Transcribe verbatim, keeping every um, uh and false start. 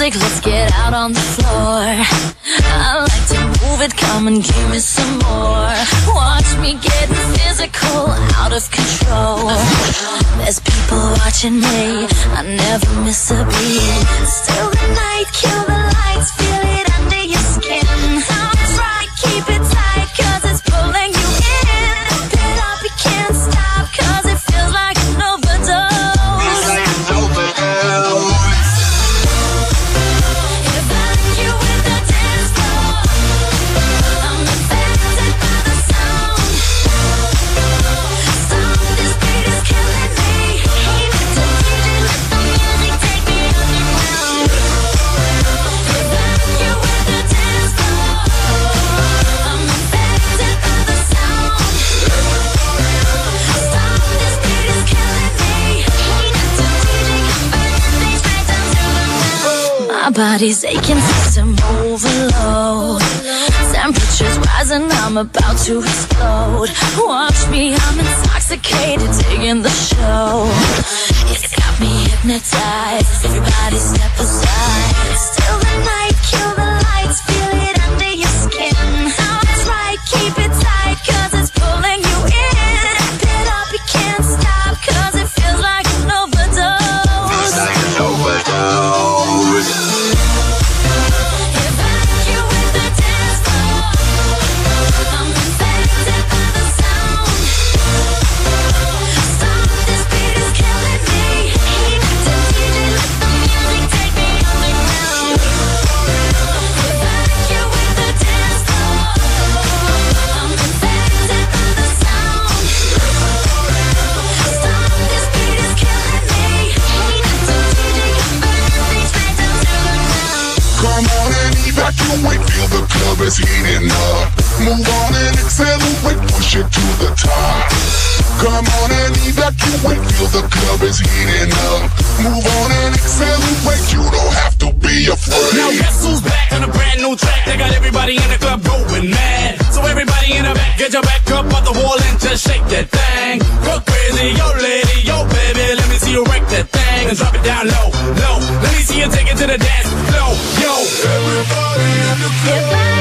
music, let's get out on the floor. I like to move it, come and give me some more. Watch me getting physical, out of control. There's people watching me, I never miss a beat. Still the night, kill the lights, feel it under your skin. Sounds right, keep it tight, cause it's pulling you in. Pump it up, you can't stop, cause it feels like an overdose. Feels like an overdose. My body's aching, system overload. Temperature's rising, I'm about to explode. Watch me, I'm intoxicated, digging the show. It's got me hypnotized, everybody step aside. Still the night, kill the lights, feel it under your skin. Sounds right, keep it tight, cause it's pulling you in. Wrap it up, you can't stop, cause it feels like an overdose. Feels like an overdose. Evacuate, feel the club is heating up. Move on and accelerate, push it to the top. Come on and evacuate, feel the club is heating up. Move on and accelerate, you don't have to be afraid. Now guess who's back on a brand new track? They got everybody in the club going mad. So everybody in the back, get your back up on the wall and just shake that thing. Go crazy, yo lady, yo baby, let me see you wreck that thing and drop it down low, low. Let me see you take it to the dance floor, yo. Everybody in the club.